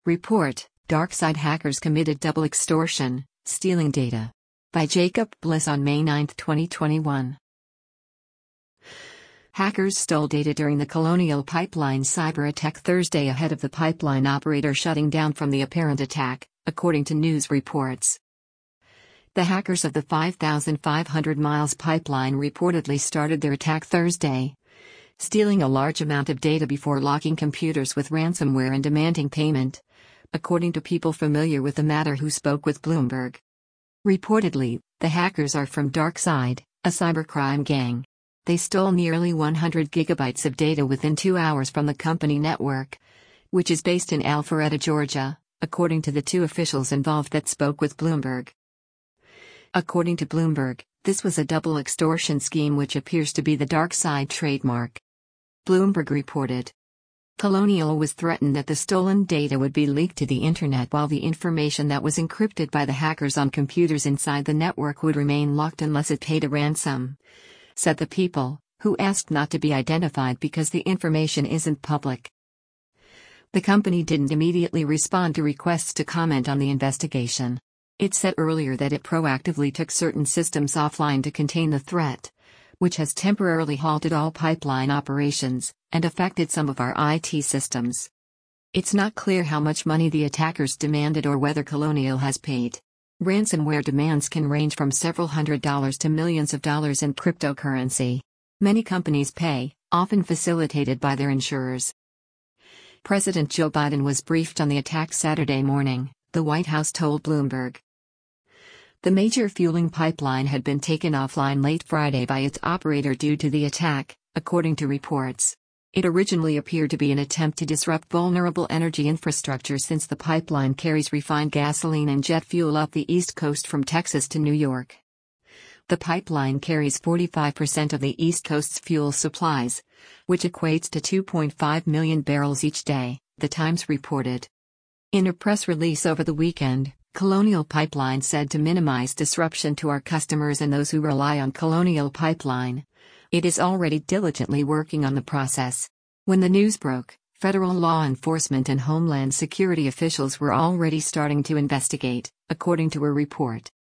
Report: DarkSide hackers committed double extortion, stealing data. By Jacob Bliss on May 9, 2021. Hackers stole data during the Colonial Pipeline cyber attack Thursday ahead of the pipeline operator shutting down from the apparent attack, according to news reports. The hackers of the 5,500 miles pipeline reportedly started their attack Thursday, stealing a large amount of data before locking computers with ransomware and demanding payment, according to people familiar with the matter who spoke with Bloomberg. Reportedly, the hackers are from DarkSide, a cybercrime gang. They stole nearly 100 gigabytes of data within 2 hours from the company network, which is based in Alpharetta, Georgia, according to the two officials involved that spoke with Bloomberg. According to Bloomberg, this was a double extortion scheme which appears to be the DarkSide trademark. Bloomberg reported. Colonial was threatened that the stolen data would be leaked to the internet while the information that was encrypted by the hackers on computers inside the network would remain locked unless it paid a ransom, said the people, who asked not to be identified because the information isn't public. The company didn't immediately respond to requests to comment on the investigation. It said earlier that it proactively took certain systems offline to contain the threat, which has temporarily halted all pipeline operations and affected some of our IT systems. It's not clear how much money the attackers demanded or whether Colonial has paid. Ransomware demands can range from several $100s to millions of dollars in cryptocurrency. Many companies pay, often facilitated by their insurers. President Joe Biden was briefed on the attack Saturday morning, the White House told Bloomberg. The major fueling pipeline had been taken offline late Friday by its operator due to the attack, according to reports. It originally appeared to be an attempt to disrupt vulnerable energy infrastructure since the pipeline carries refined gasoline and jet fuel up the East Coast from Texas to New York. The pipeline carries 45% of the East Coast's fuel supplies, which equates to 2.5 million barrels each day, The Times reported. In a press release over the weekend, Colonial Pipeline said to minimize disruption to our customers and those who rely on Colonial Pipeline, it is already diligently working on the process. When the news broke, federal law enforcement and Homeland Security officials were already starting to investigate, according to a report.